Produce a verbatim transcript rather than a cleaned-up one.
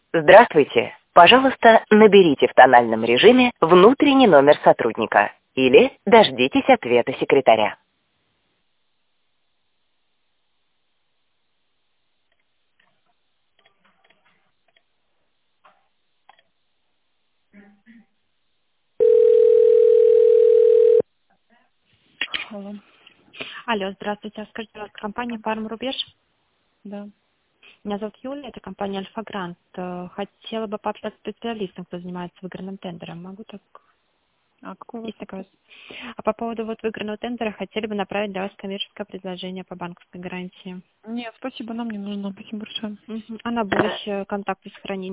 Здравствуйте. Пожалуйста, наберите в тональном режиме внутренний номер сотрудника или дождитесь ответа секретаря. Алло, Алло, здравствуйте. Скажите, пожалуйста, компания Farm Рубеж. да. Меня зовут Юлия, это компания Альфа Грант. Э, Хотела бы пообщаться с специалистом, кто занимается выигранным тендером. Могу так? А какой у вас Есть такое? вопрос? А по поводу вот выигранного тендера хотели бы направить для вас коммерческое предложение по банковской гарантии. Нет, спасибо, нам не нужно. Спасибо большое. Мгм. А на будущее контакты сохранить.